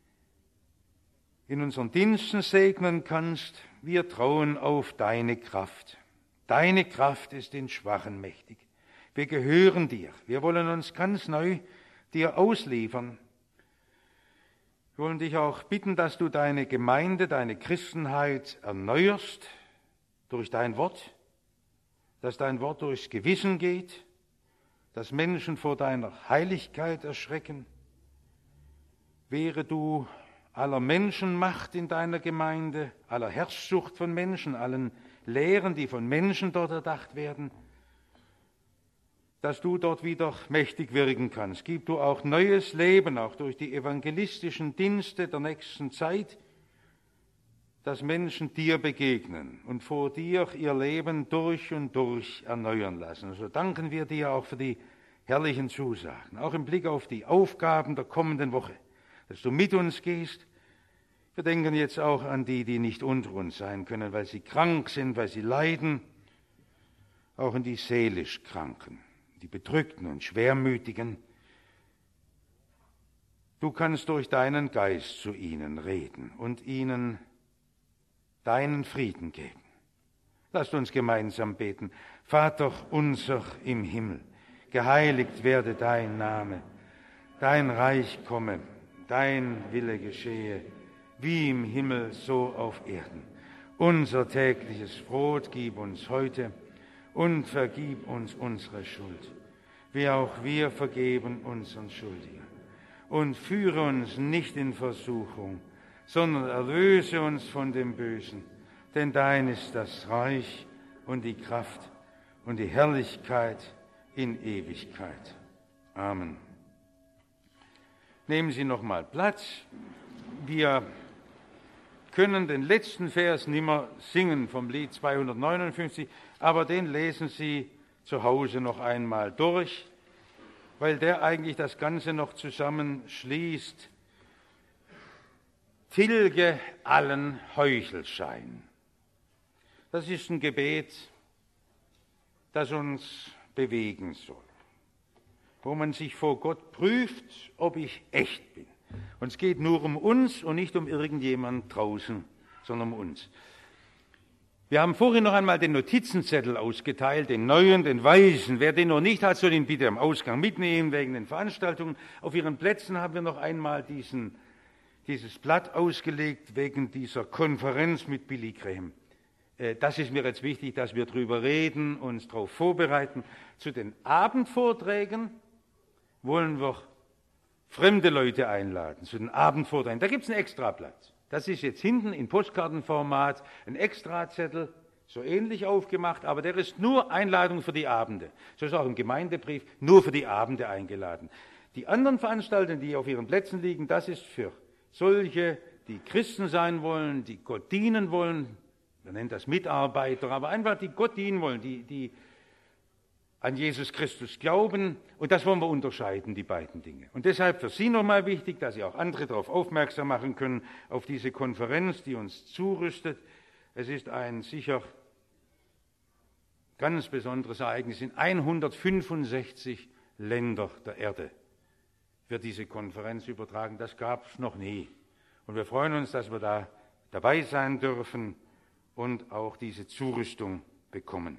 in unseren Diensten segnen kannst. Wir trauen auf deine Kraft. Deine Kraft ist den Schwachen mächtig. Wir gehören dir. Wir wollen uns ganz neu dir ausliefern. Wir wollen dich auch bitten, dass du deine Gemeinde, deine Christenheit erneuerst durch dein Wort, dass dein Wort durchs Gewissen geht, dass Menschen vor deiner Heiligkeit erschrecken. Wehre du aller Menschenmacht in deiner Gemeinde, aller Herrschsucht von Menschen, allen Lehren, die von Menschen dort erdacht werden, dass du dort wieder mächtig wirken kannst. Gib du auch neues Leben, auch durch die evangelistischen Dienste der nächsten Zeit, dass Menschen dir begegnen und vor dir ihr Leben durch und durch erneuern lassen. So danken wir dir auch für die herrlichen Zusagen, auch im Blick auf die Aufgaben der kommenden Woche, dass du mit uns gehst. Wir denken jetzt auch an die, die nicht unter uns sein können, weil sie krank sind, weil sie leiden, auch an die seelisch Kranken, die Bedrückten und Schwermütigen. Du kannst durch deinen Geist zu ihnen reden und ihnen deinen Frieden geben. Lasst uns gemeinsam beten. Vater unser im Himmel, geheiligt werde dein Name, dein Reich komme, dein Wille geschehe, wie im Himmel, so auf Erden. Unser tägliches Brot gib uns heute und vergib uns unsere Schuld, wie auch wir vergeben unseren Schuldigen. Und führe uns nicht in Versuchung, sondern erlöse uns von dem Bösen. Denn dein ist das Reich und die Kraft und die Herrlichkeit in Ewigkeit. Amen. Nehmen Sie noch mal Platz. Wir können den letzten Vers nicht mehr singen vom Lied 259, aber den lesen Sie zu Hause noch einmal durch, weil der eigentlich das Ganze noch zusammenschließt. Tilge allen Heuchelschein. Das ist ein Gebet, das uns bewegen soll, wo man sich vor Gott prüft, ob ich echt bin. Und es geht nur um uns und nicht um irgendjemand draußen, sondern um uns. Wir haben vorhin noch einmal den Notizenzettel ausgeteilt, den neuen, den weißen. Wer den noch nicht hat, soll ihn bitte am Ausgang mitnehmen, wegen den Veranstaltungen. Auf Ihren Plätzen haben wir noch einmal dieses Blatt ausgelegt, wegen dieser Konferenz mit Billy Graham. Das ist mir jetzt wichtig, dass wir darüber reden, uns darauf vorbereiten. Zu den Abendvorträgen wollen wir fremde Leute einladen, zu den Abendvorträgen. Da gibt es ein Extrablatt. Das ist jetzt hinten in Postkartenformat, ein Extrazettel, so ähnlich aufgemacht, aber der ist nur Einladung für die Abende. So ist auch im Gemeindebrief nur für die Abende eingeladen. Die anderen Veranstaltungen, die auf ihren Plätzen liegen, das ist für solche, die Christen sein wollen, die Gott dienen wollen. Wir nennen das Mitarbeiter, aber einfach die Gott dienen wollen, die an Jesus Christus glauben. Und das wollen wir unterscheiden, die beiden Dinge. Und deshalb für Sie nochmal wichtig, dass Sie auch andere darauf aufmerksam machen können, auf diese Konferenz, die uns zurüstet. Es ist ein sicher ganz besonderes Ereignis. In 165 Länder der Erde wird diese Konferenz übertragen. Das gab es noch nie. Und wir freuen uns, dass wir da dabei sein dürfen und auch diese Zurüstung bekommen.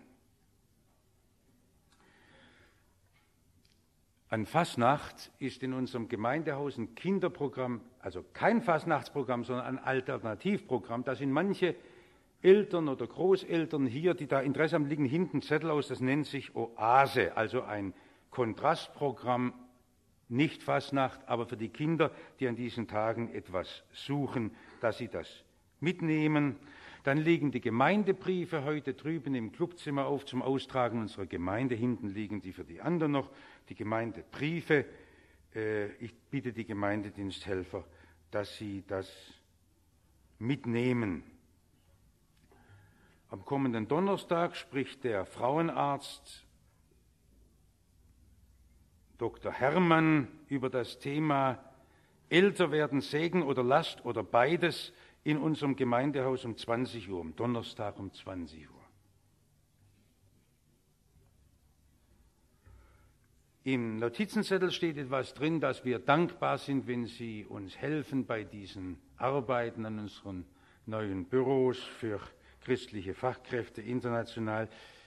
An Fastnacht ist in unserem Gemeindehaus ein Kinderprogramm, also kein Fastnachtsprogramm, sondern ein Alternativprogramm. Da sind manche Eltern oder Großeltern hier, die da Interesse haben, liegen hinten Zettel aus, das nennt sich Oase, also ein Kontrastprogramm, nicht Fastnacht, aber für die Kinder, die an diesen Tagen etwas suchen, dass sie das mitnehmen. Dann liegen die Gemeindebriefe heute drüben im Clubzimmer auf zum Austragen unserer Gemeinde. Hinten liegen die für die anderen noch, die Gemeindebriefe. Ich bitte die Gemeindediensthelfer, dass sie das mitnehmen. Am kommenden Donnerstag spricht der Frauenarzt Dr. Herrmann über das Thema Älter werden, Segen oder Last oder beides, in unserem Gemeindehaus um 20 Uhr, am Donnerstag um 20 Uhr. Im Notizenzettel steht etwas drin, dass wir dankbar sind, wenn Sie uns helfen bei diesen Arbeiten an unseren neuen Büros für christliche Fachkräfte international.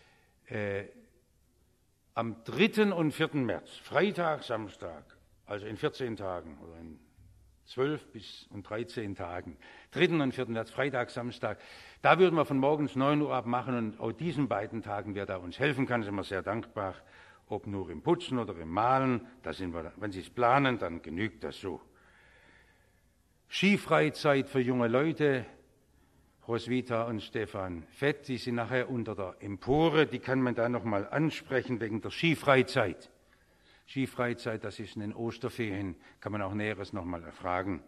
Am 3. und 4. März, Freitag, Samstag, also in 14 Tagen oder in 12 bis und 13 Tagen, 3. und 4. März, Freitag, Samstag, da würden wir von morgens 9 Uhr ab machen und auch diesen beiden Tagen, wer da uns helfen kann, sind wir sehr dankbar. Ob nur im Putzen oder im Malen, da sind wir, wenn Sie es planen, dann genügt das so. Skifreizeit für junge Leute, Roswitha und Stefan Fett, die sind nachher unter der Empore, die kann man da nochmal ansprechen wegen der Skifreizeit. Skifreizeit, das ist in den Osterferien, kann man auch Näheres nochmal erfragen.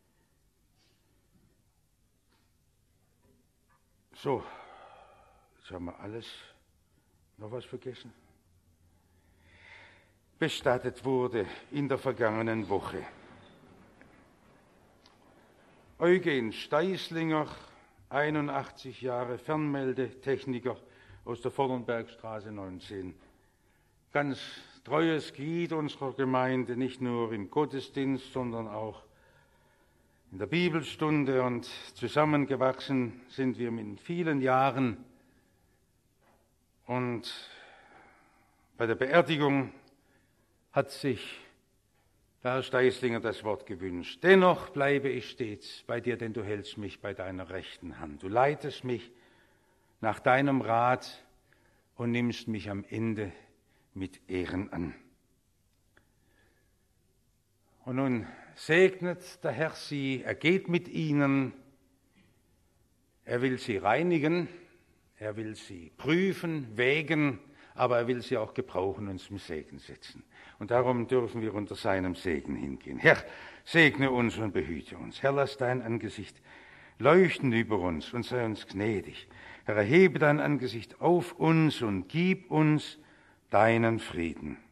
So, jetzt haben wir alles. Noch was vergessen? Bestattet wurde in der vergangenen Woche Eugen Steißlinger, 81 Jahre, Fernmeldetechniker aus der Vordernbergstraße 19. Ganz treues Glied unserer Gemeinde, nicht nur im Gottesdienst, sondern auch in der Bibelstunde, und zusammengewachsen sind wir in vielen Jahren. Und bei der Beerdigung hat sich der Herr Steißlinger das Wort gewünscht: Dennoch bleibe ich stets bei dir, denn du hältst mich bei deiner rechten Hand. Du leitest mich nach deinem Rat und nimmst mich am Ende mit Ehren an. Und nun segnet der Herr sie, er geht mit ihnen, er will sie reinigen, er will sie prüfen, wägen, aber er will sie auch gebrauchen und zum Segen setzen. Und darum dürfen wir unter seinem Segen hingehen. Herr, segne uns und behüte uns. Herr, lass dein Angesicht leuchten über uns und sei uns gnädig. Herr, erhebe dein Angesicht auf uns und gib uns deinen Frieden.